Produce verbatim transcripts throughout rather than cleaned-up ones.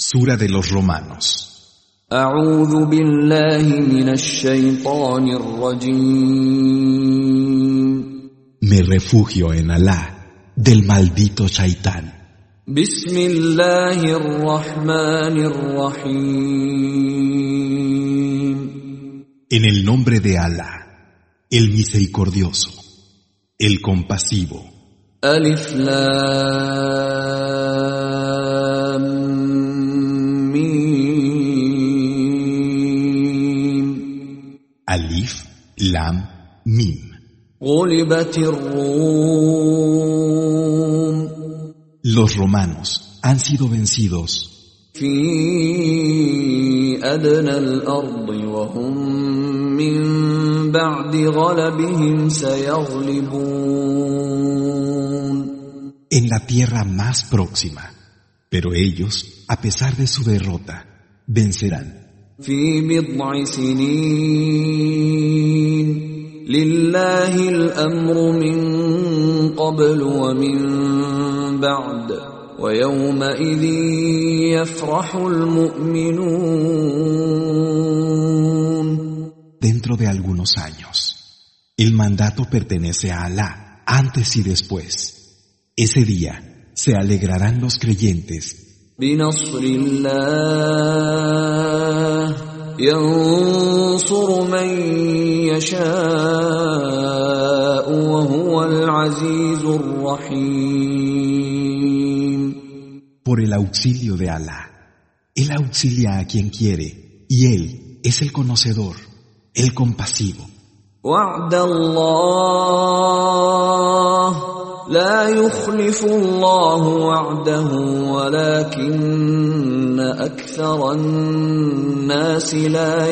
Sura de los Romanos. أعوذ بالله من الشيطان الرجيم. Me refugio en Alá del maldito Shaitán. بسم الله الرحمن الرحيم. En el nombre de Alá, el misericordioso, el compasivo. ألف لام Alif, Lam, Mim. غلبت الروم. Los romanos han sido vencidos في أدنى الأرض وهم من بعد غلبهم سيغلبون. en la tierra más próxima, pero ellos, a pesar de su derrota, vencerán. في بضع سنين لله الأمر من قبل ومن بعد ويومئذ يفرح المؤمنون. Dentro de algunos años, el mandato pertenece a Alá, antes y después. Ese día se alegrarán los creyentes. بنصر الله ينصر من يشاء وهو العزيز الرحيم. Por el auxilio de Alá, Él auxilia a quien quiere, y Él es el conocedor, el compasivo. وعد الله لا يخلف الله وعده ولكن أكثر الناس لا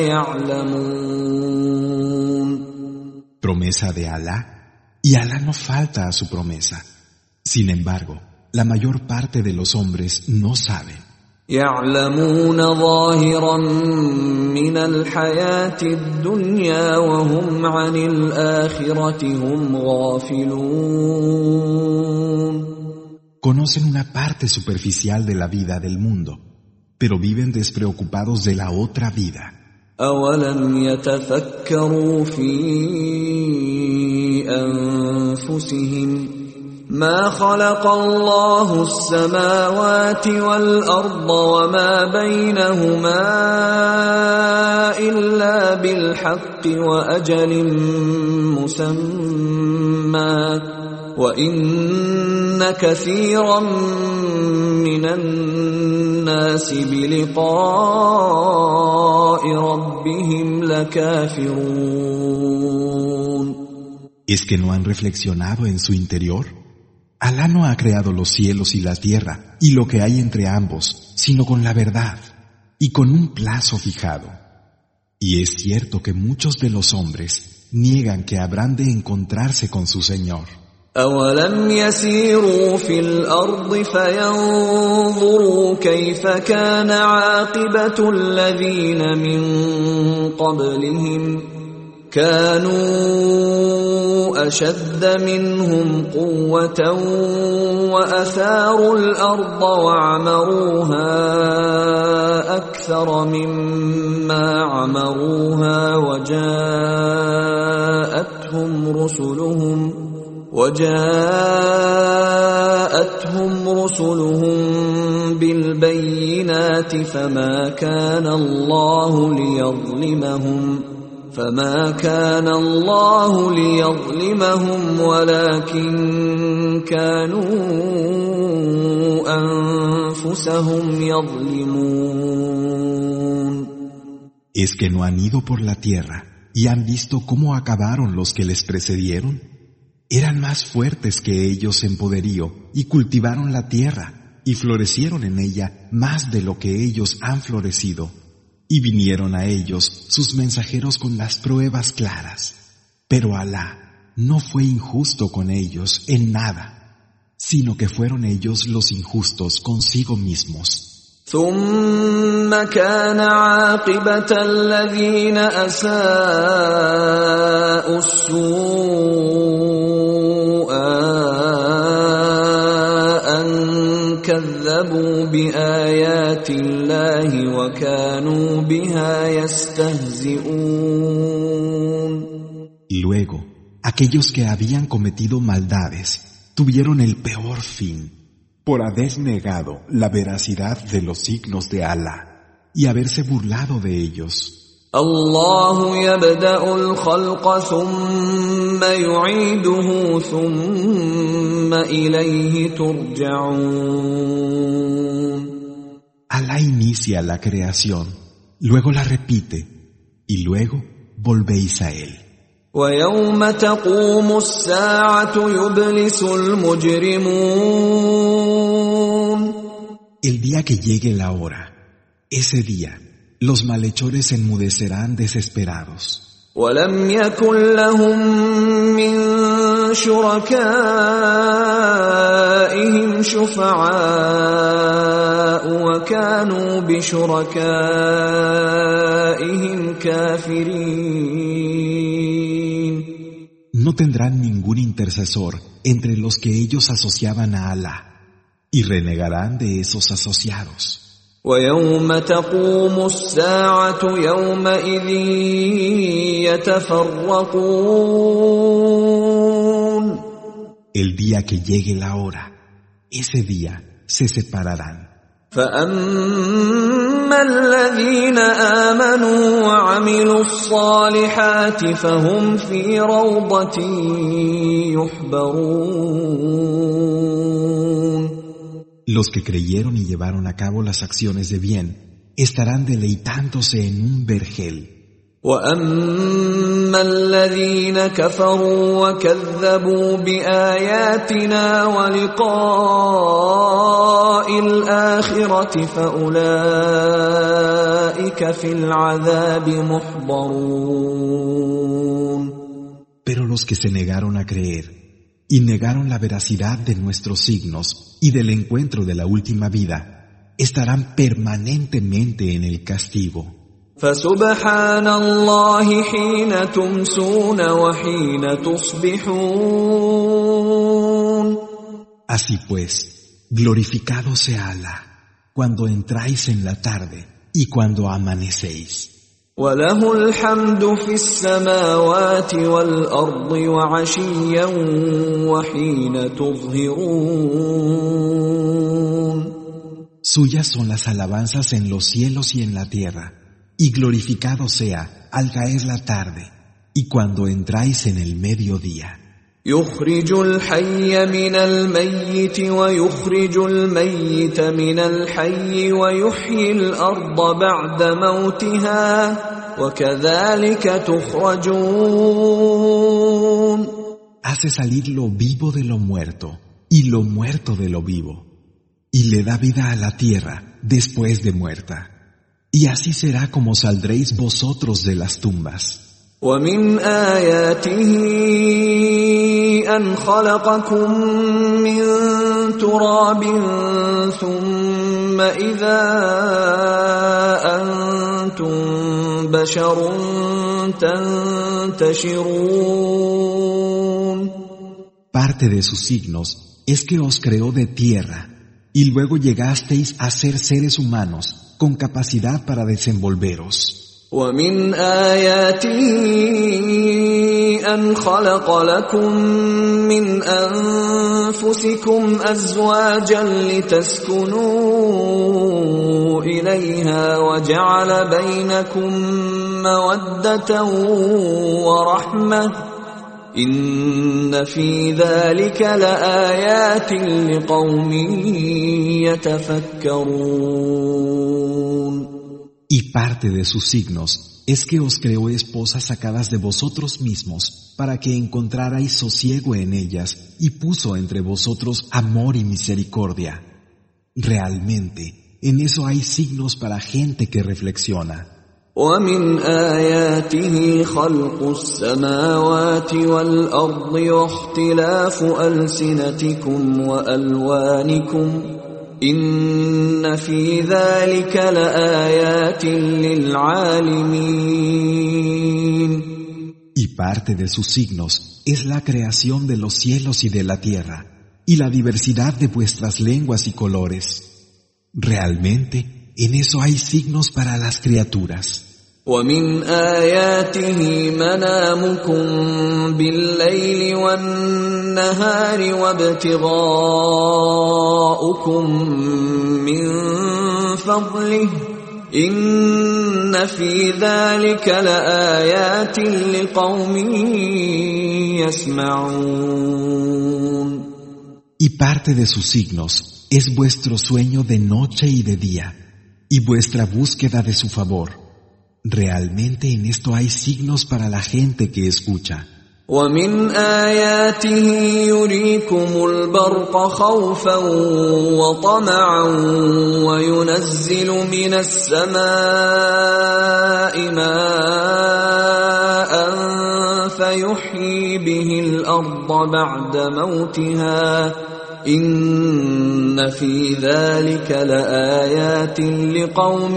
يعلمون. Promesa de Alá, y Alá no falta a su promesa. Sin embargo, la mayor parte de los hombres no saben. يعلمون ظاهرا من الحياة الدنيا وهم عن الآخرة هم غافلون. Conocen una parte superficial de la vida del mundo, pero viven despreocupados de la otra vida. أولم يتفكروا في أنفسهم ما خلق الله السماوات والأرض وما بينهما إلا بالحق وأجل مسمى وإن كثيرا من الناس بلقاء ربهم لكافرون. ¿Es que no han reflexionado en su interior? Alá no ha creado los cielos y la tierra y lo que hay entre ambos, sino con la verdad y con un plazo fijado. Y es cierto que muchos de los hombres niegan que habrán de encontrarse con su Señor. أولم يسيروا في الأرض فينظروا كيف كان عاقبة الذين من قبلهم كانوا أشد منهم قوة وأثاروا الأرض وعمروها أكثر مما عمروها وجاءتهم رسلهم وجاءتهم رسلهم بالبينات فما كان الله ليظلمهم فما كان الله ليظلمهم ولكن كانوا أنفسهم يظلمون. ¿Es que no han ido por la tierra y han visto cómo acabaron los que les precedieron? Eran más fuertes que ellos en poderío y cultivaron la tierra y florecieron en ella más de lo que ellos han florecido. Y vinieron a ellos sus mensajeros con las pruebas claras. Pero Alá no fue injusto con ellos en nada, sino que fueron ellos los injustos consigo mismos. ثم كان عاقبة الذين أساءوا السوء أن كذبوا بآيات الله وكانوا بها يستهزئون. Luego, aquellos que habían cometido maldades tuvieron el peor fin por haber negado la veracidad de los signos de Alá y haberse burlado de ellos. الله يبدأ الخلق ثم يعيده ثم إليه ترجعون. Alá inicia la creación, luego la repite y luego volvéis a él. ويوم تقوم الساعة يبلس المجرمون. El día que llegue la hora, ese día, los malhechores enmudecerán desesperados. ولم يكن لهم من شركائهم شفعاء وكانوا بشركائهم كافرين. No tendrán ningún intercesor entre los que ellos asociaban a Alá, y renegarán de esos asociados. ويوم تقوم الساعة يومئذ يتفرقون. El día que llegue la hora, ese día se separarán. فأما الذين آمنوا وعملوا الصالحات فهم في روضة يحبرون. Los que creyeron y llevaron a cabo las acciones de bien estarán deleitándose en un vergel. وَأَمَّا الَّذِينَ كَفَرُوا وَكَذَّبُوا بِآيَاتِنَا وَلِقَاءِ الْآخِرَةِ فَأُولَئِكَ فِي الْعَذَابِ مُحْضَرُونَ. Pero los que se negaron a creer y negaron la veracidad de nuestros signos y del encuentro de la última vida, estarán permanentemente en el castigo. فَسُبْحَانَ اللَّهِ حِينَ تُمْسُونَ وَحِينَ تُصْبِحُونَ. Así pues, glorificado sea Alá, cuando entráis en la tarde y cuando amanecéis. وَلَهُ الْحَمْدُ فِي السَّمَاوَاتِ وَالْأَرْضِ وَعَشِيًّا وَحِينَ تُظْهِرُونَ. Suyas son las alabanzas en los cielos y en la tierra, y glorificado sea al caer la tarde y cuando entráis en el mediodía. يُخْرِجُ الْحَيَّ مِنَ الْمَيِّتِ وَيُخْرِجُ الْمَيِّتَ مِنَ الْحَيِّ وَيُحْيِي الْأَرْضَ بَعْدَ مَوْتِهَا وَكَذَلِكَ تُخْرَجُونَ. Hace salir lo vivo de lo muerto y lo muerto de lo vivo, y le da vida a la tierra después de muerta. Y así será como saldréis vosotros de las tumbas. وَمِنْ آيَاتِهِ أَنْ خَلَقَكُم مِّن تُرَابٍ ثُمَّ إِذَا أَنْتُمْ بَشَرٌ تَنْتَشِرُونَ. Parte de sus signos es que os creó de tierra y luego llegasteis a ser seres humanos con capacidad para desenvolveros. وَمِنْ آيَاتِهِ أَنْ خَلَقَ لَكُم مِّنْ أَنفُسِكُمْ أَزْوَاجًا لِتَسْكُنُوا إِلَيْهَا وَجَعَلَ بَيْنَكُم مَّوَدَّةً وَرَحْمَةً إِنَّ فِي ذَلِكَ لَآيَاتٍ لِقَوْمٍ يَتَفَكَّرُونَ. Y parte de sus signos es que os creó esposas sacadas de vosotros mismos para que encontrarais sosiego en ellas y puso entre vosotros amor y misericordia. Realmente, en eso hay signos para gente que reflexiona. وَمِنْ آيَاتِهِ خَلْقُ السَّمَاوَاتِ وَالْأَرْضِ وَاخْتِلَافُ أَلْسِنَتِكُمْ وَأَلْوَانِكُمْ إِنَّ فِي ذَلِكَ لَآيَاتٍ لِلْعَالِمِينَ. Y parte de sus signos es la creación de los cielos y de la tierra, y la diversidad de vuestras lenguas y colores. Realmente, en eso hay signos para las criaturas. وَمِنْ آيَاتِهِ مَنَامُكُمْ بِاللَّيْلِ وَالنَّهَارِ وَابْتِغَاؤُكُمْ مِنْ فَضْلِهِ إِنَّ فِي ذَلِكَ لَآيَاتٍ لِقَوْمٍ يَسْمَعُونَ. Y parte de sus signos es vuestro sueño de noche y de día, y vuestra búsqueda de su favor. Realmente en esto hay signos para la gente que escucha. وَمِنْ آيَاتِهِ يُرِيكُمُ الْبَرْقَ خَوْفًا وَطَمَعًا وَيُنَزِّلُ مِنَ السَّمَاءِ مَاءً فَيُحْيِي بِهِ الْأَرْضَ بَعْدَ مَوْتِهَا إِنَّ فِي ذَلِكَ لَآيَاتٍ لِقَوْمٍ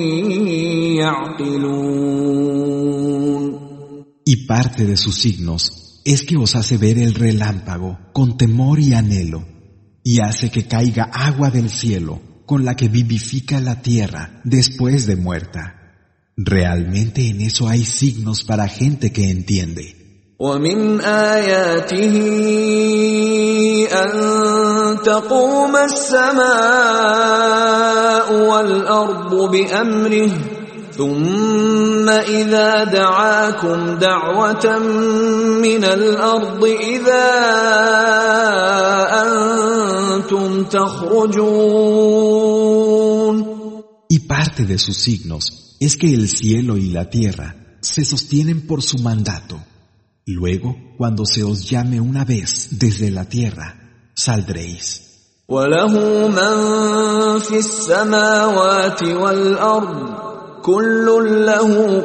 يَعْقِلُونَ. Y parte de sus signos es que os hace ver el relámpago con temor y anhelo, y hace que caiga agua del cielo con la que vivifica la tierra después de muerta. Realmente en eso hay signos para gente que entiende. وَمِنْ آيَاتِهِ أَن تَقُومَ السَّمَاءُ وَالْأَرْضُ بِأَمْرِهِ ثُمَّ إِذَا دَعَاكُمْ دَعْوَةً مِّنَ الْأَرْضِ إِذَا أَنْتُمْ تَخْرُجُونَ. Y parte de sus signos es que el cielo y la tierra se sostienen por su mandato. Luego, cuando se os llame una vez desde la tierra, saldréis. وَلَهُ مَنْ فِي السَّمَاوَاتِ وَالْأَرْضِ كُلٌّ لَهُ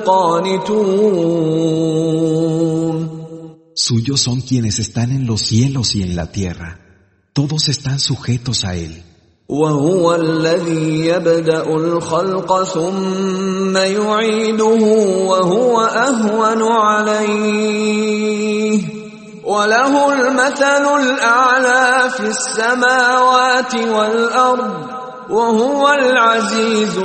قَانِتُونَ. Suyos son quienes están en los cielos y en la tierra. Todos están sujetos a él. وَهُوَ الَّذِي يَبْدَأُ الْخَلْقَ ثُمَّ يُعِيدُهُ وَهُوَ أَهْوَنُ عَلَيْهِ وَلَهُ الْمَثَلُ الْأَعْلَى فِي السَّمَاوَاتِ وَالْأَرْضِ وَهُوَ الْعَزِيزُ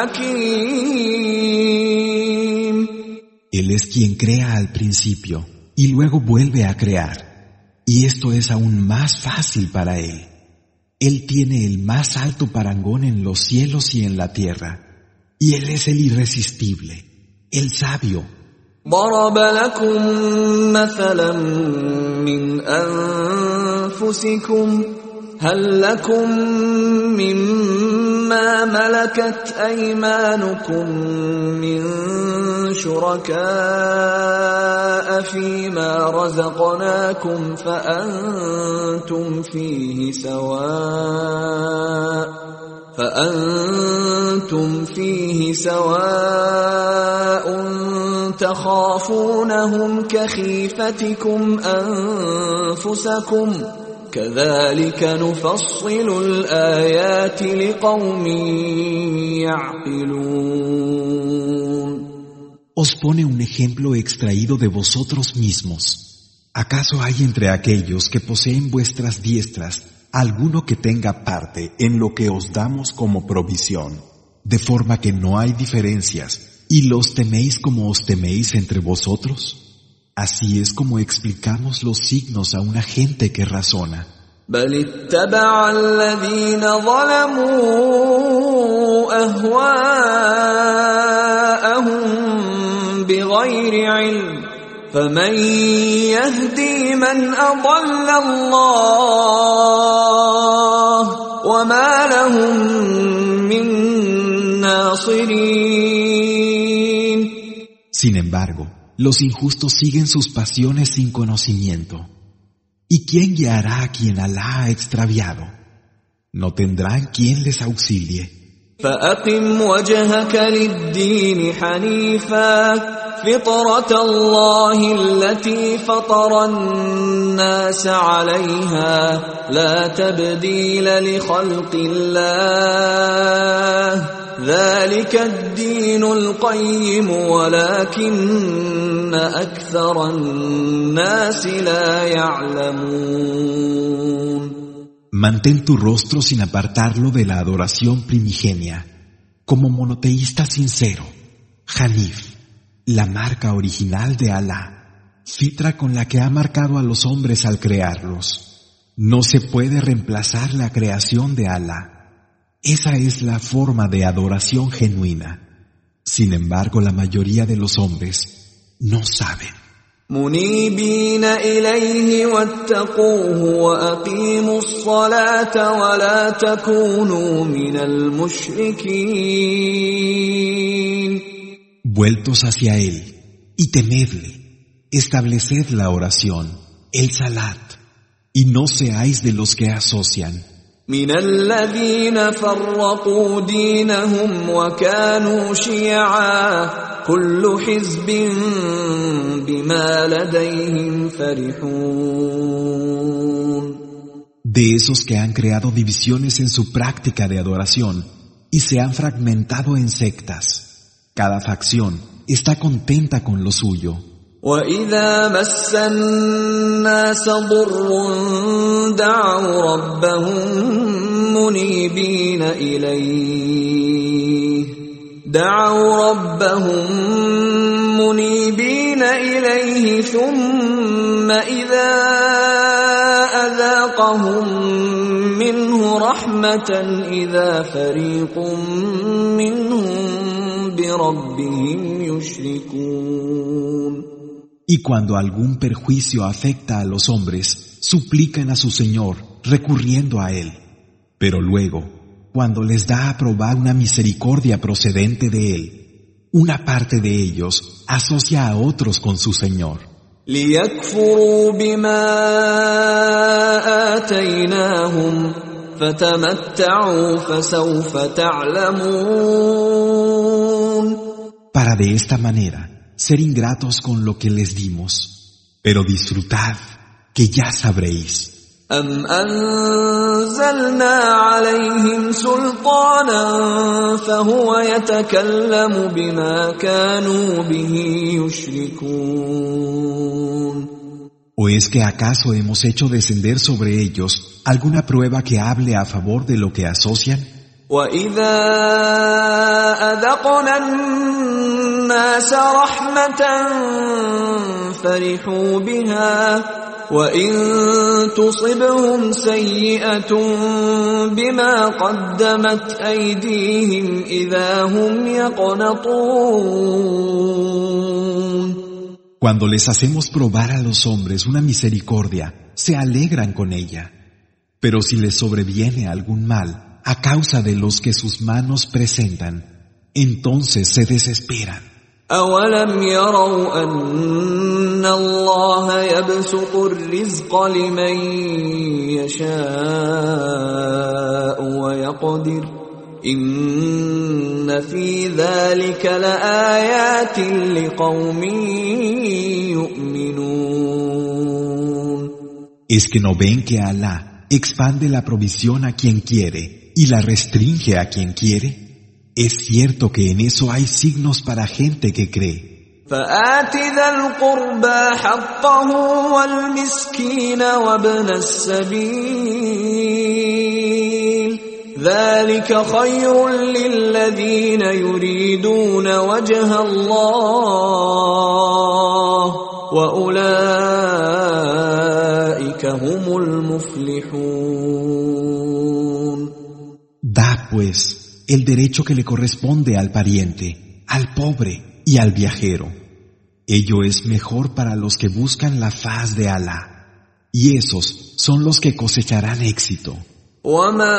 الْحَكِيمُ. Él es quien crea al principio y luego vuelve a crear, y esto es aún más fácil para él. Él tiene el más alto parangón en los cielos y en la tierra, y Él es el irresistible, el sabio. ضرب لكم مثلا من أنفسكم هل لكم مما ملكت أيمانكم من شركاء فيما رزقناكم فأنتم فيه سواء فأنتم فيه سواء تخافونهم كخيفتكم أنفسكم كذلك نفصل الآيات لقوم يعقلون. Os pone un ejemplo extraído de vosotros mismos. ¿Acaso hay entre aquellos que poseen vuestras diestras alguno que tenga parte en lo que os damos como provisión, de forma que no hay diferencias, y los teméis como os teméis entre vosotros? Así es como explicamos los signos a una gente que razona. بل اتبع الذين ظلموا أهواءهم بغير علم فمن يهدي من أضل الله وما لهم من ناصرين. Sin embargo, los injustos siguen sus pasiones sin conocimiento. ¿Y quién guiará a quien Alá ha extraviado? No tendrán quien les auxilie. فأقم وجهك للدين حنيفا فطرة الله التي فطر الناس عليها لا تبديل لخلق الله ذلك الدين القيم ولكن أكثر الناس لا يعلمون. Mantén tu rostro sin apartarlo de la adoración primigenia, como monoteísta sincero, Hanif, la marca original de Alá, fitra con la que ha marcado a los hombres al crearlos. No se puede reemplazar la creación de Alá. Esa es la forma de adoración genuina. Sin embargo, la mayoría de los hombres no saben. منيبين إليه واتقوه وأقيموا الصلاة ولا تكونوا من المشركين. Vueltos hacia él y temedle, estableced la oración, el salat, y no seáis de los que asocian. من الذين فرقوا دينهم وكانوا شيعا كل حزب بما لديهم فرحون. De esos que han creado divisiones en su práctica de adoración y se han fragmentado en sectas. Cada facción está contenta con lo suyo. وَإِذَا مَسَّ النَّاسَ ضُرٌّ دَعَوْا رَبَّهُم مُنِيبِينَ إِلَيْهِ دَعَوْا رَبَّهُم مُنِيبِينَ إِلَيْهِ ثُمَّ إِذَا أَذَاقَهُم مِّنْهُ رَحْمَةً إِذَا فَرِيقٌ مِّنْهُم بِرَبِّهِمْ يُشْرِكُونَ. Y cuando algún perjuicio afecta a los hombres, suplican a su Señor, recurriendo a Él. Pero luego, cuando les da a probar una misericordia procedente de Él, una parte de ellos asocia a otros con su Señor. لِيَكْفُرُوا بِمَا آتَيْنَاهُمْ فَتَمَتَّعُوا فَسَوْفَ تَعْلَمُونَ. Para de esta manera ser ingratos con lo que les dimos, pero disfrutad, que ya sabréis. أَمْ أَنزَلْنَا عَلَيْهِمْ سُلْطَانًا فَهُوَ يَتَكَلَّمُ بِمَا كَانُوا بِهِ يُشْرِكُونَ. ¿O es que acaso hemos hecho descender sobre ellos alguna prueba que hable a favor de lo que asocian? وَإِذَا أَذَقْنَا النَّاسَ رَحْمَةً فَرِحُوا بِهَا وَإِن تُصِبْهُمْ سَيِّئَةٌ بِمَا قَدَّمَتْ أَيْدِيهِمْ إِذَا هُمْ يَقْنَطُونَ. Cuando les hacemos probar a los hombres una misericordia, se alegran con ella. Pero si les sobreviene algún mal a causa de los que sus manos presentan, entonces se desesperan. أَوَلَمْ يَرَوْا أَنَّ اللَّهَ يَبْسُطُ الرِّزْقَ لِمَن يَشَاءُ وَيَقْدِرُ إِنَّ فِي ذَلِكَ لَآيَاتٍ لِقَوْمٍ يُؤْمِنُونَ. ¿Es que no ven que Alá expande la provisión a quien quiere y la restringe a quien quiere? Es cierto que en eso hay signos para gente que cree. فَآتِ ذَا الْقُرْبَى حَقَّهُ وَالْمِسْكِينَ وَابْنَ السَّبِيلِ ذَلِكَ خَيْرٌ لِلَّذِينَ يُرِيدُونَ وَجْهَ اللَّهِ وَأُولَئِكَ هُمُ الْمُفْلِحُونَ. Da, pues, el derecho que le corresponde al pariente, al pobre y al viajero. Ello es mejor para los que buscan la faz de Alá, y esos son los que cosecharán éxito. وَمَا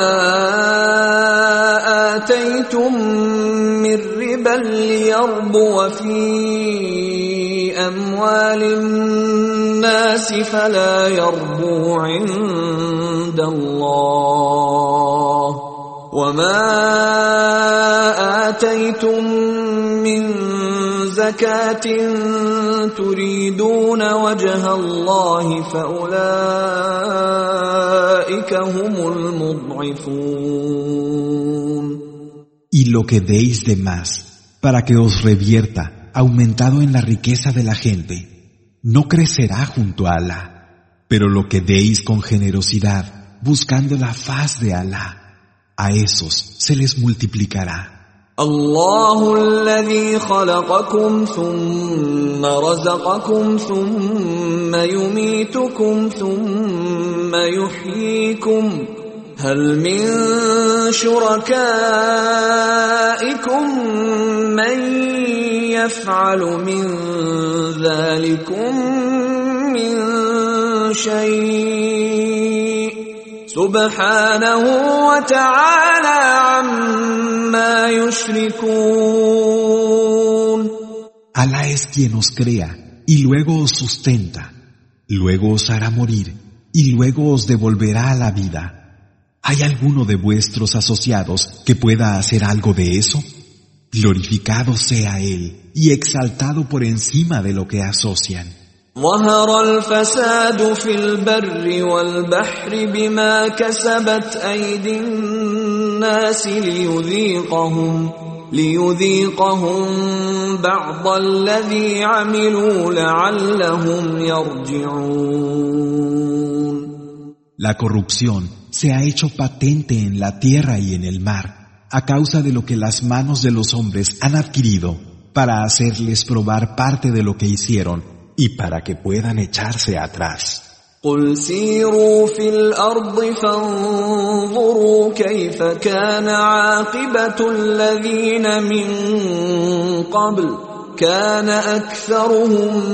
آتَيْتُم مِّن رِّبًا لِّيَرْبُوَ فِي أَمْوَالِ النَّاسِ فَلَا يَرْبُو عِندَ اللَّهِ وَمَا آتَيْتُم مِّن زَكَاةٍ تُرِيدُونَ وَجْهَ اللَّهِ فَأُولَئِكَ هُمُ الْمُضْعِفُونَ. Y lo que deis de más, para que os revierta, aumentado en la riqueza de la gente, no crecerá junto a Alá, pero lo que deis con generosidad, buscando la faz de Alá. A esos se les multiplicará. الله الذي خلقكم ثم رزقكم ثم يميتكم ثم يحييكم هل من شركائكم من يفعل من ذلكم من شيء سبحانه وتعالى عما يشركون. Alá es quien os crea y luego os sustenta, luego os hará morir y luego os devolverá a la vida. ¿Hay alguno de vuestros asociados que pueda hacer algo de eso? Glorificado sea Él y exaltado por encima de lo que asocian. ظهر الفساد في البر والبحر بما كسبت أيدي الناس ليذيقهم ليذيقهم بعض الذي عملوا لعلهم يرجعون. La corrupción se ha hecho patente en la tierra y en el mar a causa de lo que las manos de los hombres han adquirido para hacerles probar parte de lo que hicieron y para que puedan echarse atrás. قل سيروا في الأرض فانظروا كيف كان عاقبة الذين من قبل كان أكثرهم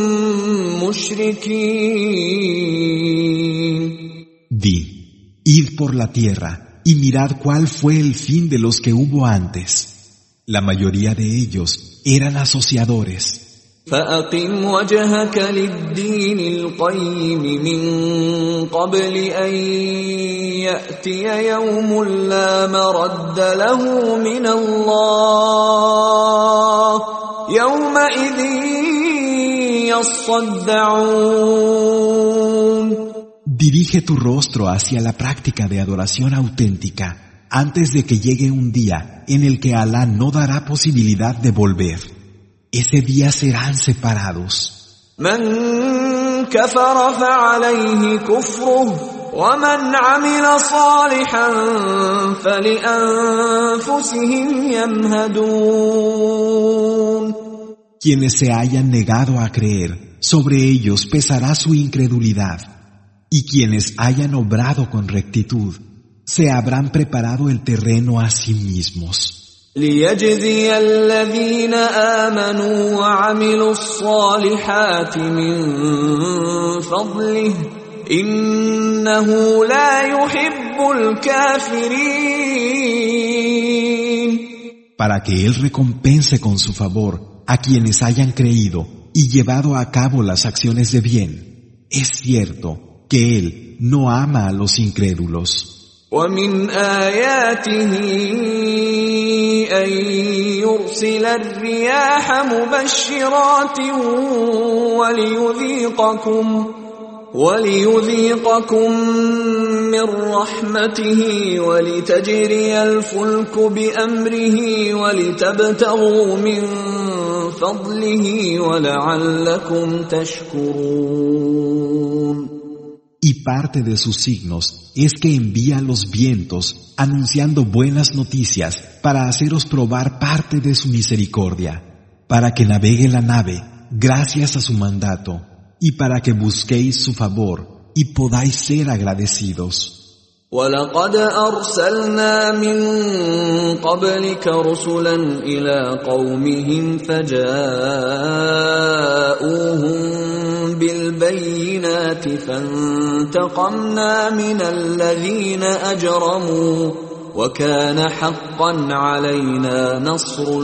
مشركين. Di, id por la tierra y mirad cuál fue el fin de los que hubo antes. La mayoría de ellos eran asociadores. فأقم وجهك للدين القيم من قبل أن يأتي يوم لا مرد له من الله يومئذ يصدعون. Dirige tu rostro hacia la práctica de adoración auténtica antes de que llegue un día en el que Alá no dará posibilidad de volver. Ese día serán separados. من كفر فعليه كفره ومن عمل صالحا فلأنفسهم يمهدون. Quienes se hayan negado a creer, sobre ellos pesará su incredulidad, y quienes hayan obrado con rectitud, se habrán preparado el terreno a sí mismos. ليجزي الذين آمنوا وعملوا الصالحات من فضله إنه لا يحب الكافرين. Para que Él recompense con su favor a quienes hayan creído y llevado a cabo las acciones de bien. Es cierto que Él no ama a los incrédulos. ومن آياته أن يرسل الرياح مبشرات وليذيقكم وليذيقكم من رحمته ولتجري الفلك بأمره ولتبتغوا من فضله ولعلكم تشكرون. Y parte de sus signos es que envía los vientos anunciando buenas noticias para haceros probar parte de su misericordia, para que navegue la nave gracias a su mandato y para que busquéis su favor y podáis ser agradecidos. وَلَقَدْ أَرْسَلْنَا مِن قَبْلِكَ رُسُلًا إِلَى قَوْمِهِمْ فَجَاءُوهُم بِالْبَيِّنَاتِ فَانْتَقَمْنَا مِنَ الَّذِينَ أَجْرَمُوا وَكَانَ حَقًّا عَلَيْنَا نَصْرُ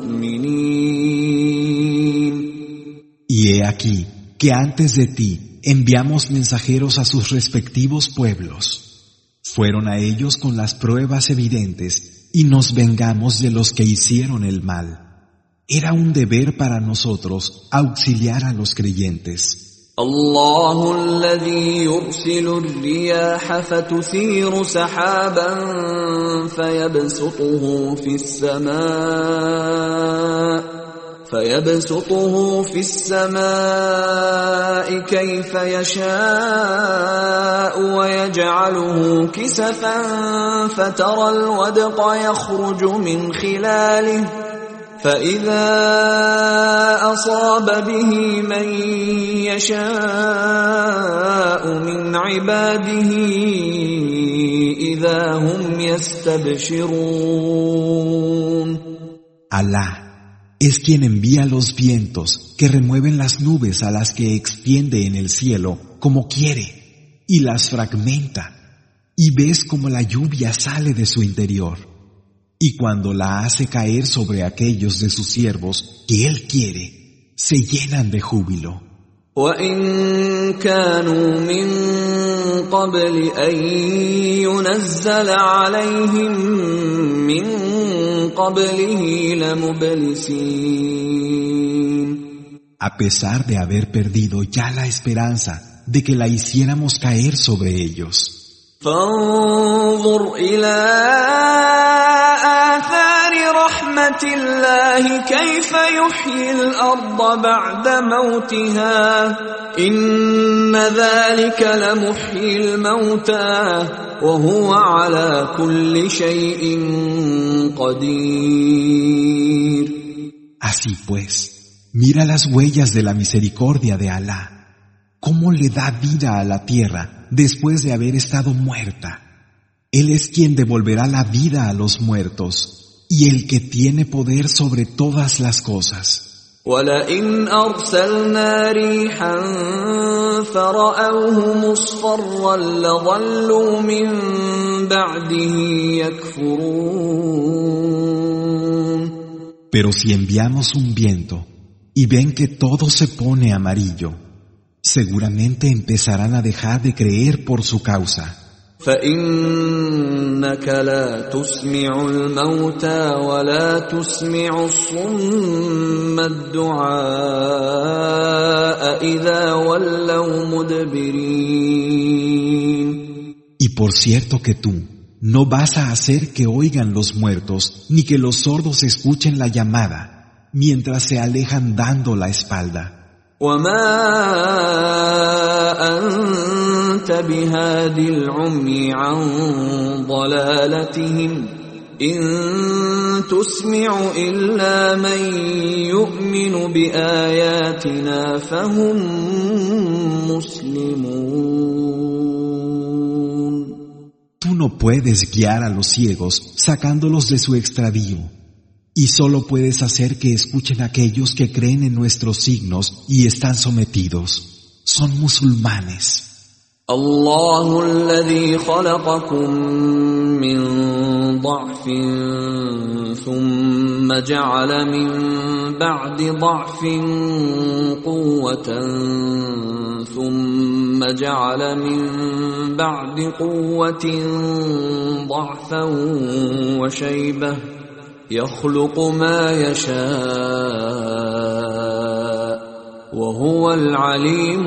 الْمُؤْمِنِينَ. Y he aquí que antes de ti enviamos mensajeros a sus respectivos pueblos. Fueron a ellos con las pruebas evidentes y nos vengamos de los que hicieron el mal. Era un deber para nosotros auxiliar a los creyentes. الله الذي يرسل الرياح فتثير سحابا فيبسطه في السماء فيبسطه في السماء كيف يشاء ويجعله كسفا فترى الودق يخرج من خلاله فإذا أصاب به من يشاء من عباده إذا هم يستبشرون. Alá es quien envía los vientos que remueven las nubes a las que extiende en el cielo como quiere y las fragmenta, y ves como la lluvia sale de su interior, y cuando la hace caer sobre aquellos de sus siervos que él quiere, se llenan de júbilo. وَإِن كَانُوا مِن قَبْلِ أَن يُنَزَّلَ عَلَيْهِم مِّن قَبْلِهِ لَمُبْلِسِينَ. A pesar de haber perdido ya la esperanza de que la hiciéramos caer sobre ellos. فانظر إلى آثار رحمة الله كيف يحيي الأرض بعد موتها إن ذلك لمحيي الموتى وهو على كل شيء قدير. Así pues, mira las huellas de la misericordia de Alá. ¿Cómo le da vida a la tierra después de haber estado muerta? Él es quien devolverá la vida a los muertos y el que tiene poder sobre todas las cosas. وَلَئِنْ أَرْسَلْنَا رِيحًا فَرَأَوْهُ مُصْفَرًّا لَظَلُّوا مِنْ بَعْدِهِ يَكْفُرُونَ. Pero si enviamos un viento y ven que todo se pone amarillo, seguramente empezarán a dejar de creer por su causa. فَإِنَّكَ لَا تُسْمِعُ الْمَوْتَى وَلَا تُسْمِعُ الصُّمَّ الدُّعَاءَ إِذَا وَلَّوْا مُدْبِرِينَ. Y por cierto que tú no vas a hacer que oigan los muertos, ni que los sordos escuchen la llamada, mientras se alejan dando la espalda. وَمَا أَنْتَ بِهَادِ الْعُمْيِ عَنْ ضَلَالَتِهِمْ إِنْ تُسْمِعُ إِلَّا مَنْ يُؤْمِنُ بِآيَاتِنَا فَهُمْ مُسْلِمُونَ. Tú no puedes guiar a los ciegos sacándolos de su extravío. Y solo puedes hacer que escuchen aquellos que creen en nuestros signos y están sometidos. Son musulmanes. الله الذي خلقكم من ضعف ثم جعل من بعد ضعف قوة ثم جعل من بعد قوة ضعفا وشيبة يخلق ما يشاء وهو العليم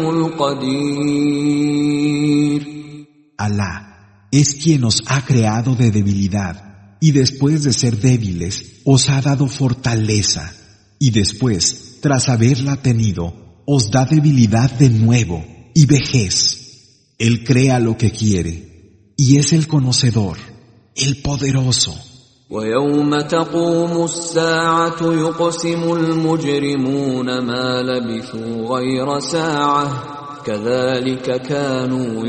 القدير. Alá es quien os ha creado de debilidad y después de ser débiles os ha dado fortaleza y después, tras haberla tenido, os da debilidad de nuevo y vejez. Él crea lo que quiere y es el conocedor, el poderoso. وَيَوْمَ تَقُومُ السَّاعَةُ يُقْسِمُ الْمُجْرِمُونَ مَا لَبِثُوا غَيْرَ سَاعَةٍ كَذَلِكَ كَانُوا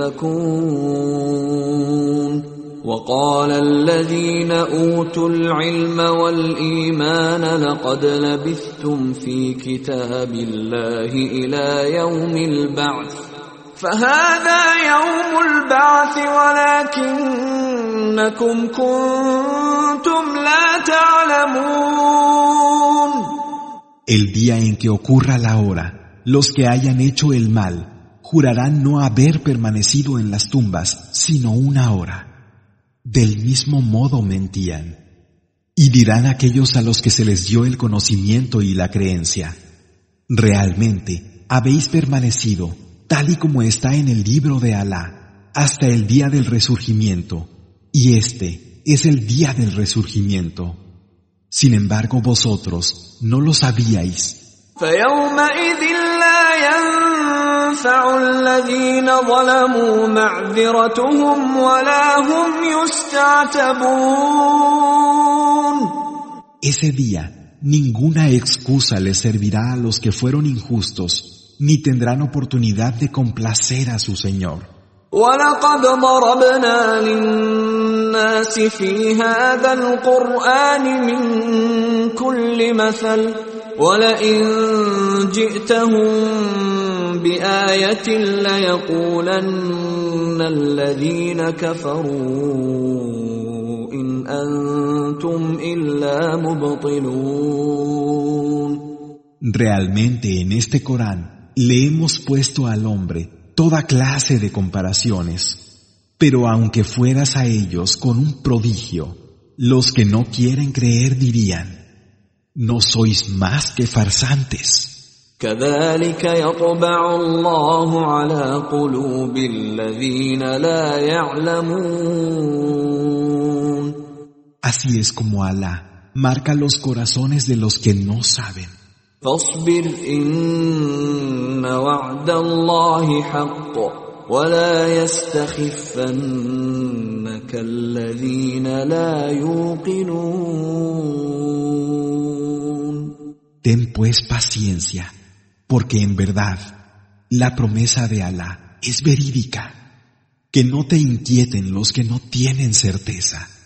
يُؤْفَكُونَ. وَقَالَ الَّذِينَ أُوتُوا الْعِلْمَ وَالْإِيمَانَ لَقَدْ لَبِثْتُمْ فِي كِتَابِ اللَّهِ إِلَى يَوْمِ الْبَعْثِ فَهَذَا يَوْمُ الْبَعْثِ وَلَكِنَّكُمْ كُنْتُمْ لَا تَعْلَمُونَ. El día en que ocurra la hora, los que hayan hecho el mal jurarán no haber permanecido en las tumbas sino una hora. Del mismo modo mentían. Y dirán aquellos a los que se les dio el conocimiento y la creencia: realmente habéis permanecido tal y como está en el libro de Alá, hasta el día del resurgimiento, y este es el día del resurgimiento. Sin embargo, vosotros no lo sabíais. فيومئذ لا ينفع الذين ظلموا معذرتهم ولا هم يستعتبون. Ese día, ninguna excusa les servirá a los que fueron injustos, ni tendrán oportunidad de complacer a su Señor. وَلَقَدْ ضَرَبْنَا لِلنَّاسِ فِي هَذَا الْقُرْآنِ مِنْ كُلِّ مَثَلٍ وَلَئِنْ جِئْتَهُمْ بِآيَةٍ لَيَقُولَنَّ الَّذِينَ كَفَرُوا إِنْ أَنْتُمْ إِلَّا مُبْطِلُونَ. Realmente en este Corán le hemos puesto al hombre toda clase de comparaciones, pero aunque fueras a ellos con un prodigio, los que no quieren creer dirían: no sois más que farsantes. كذلك يطبع الله على قلوب الذين لا يعلمون. Así es como Alá marca los corazones de los que no saben. فاصبر إن وعد الله حق ولا يستخفنك الذين لا يوقنون. Ten pues paciencia, porque en verdad la promesa de Alá es verídica. Que no te inquieten los que no tienen certeza.